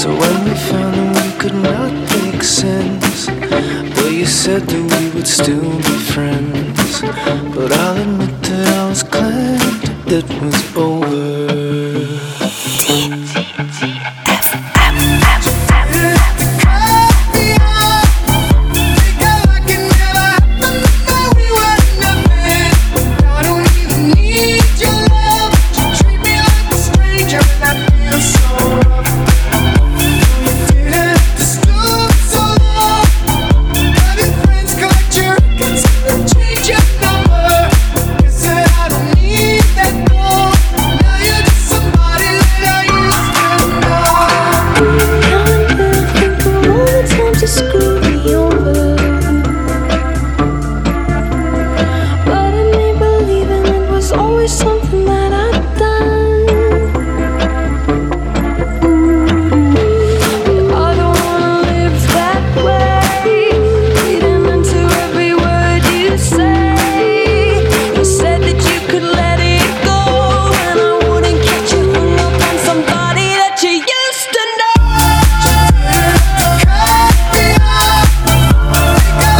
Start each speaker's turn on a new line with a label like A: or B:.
A: when we found that we could not make sense, but you said that we would still be friends. But I'll admit that I was glad it was over.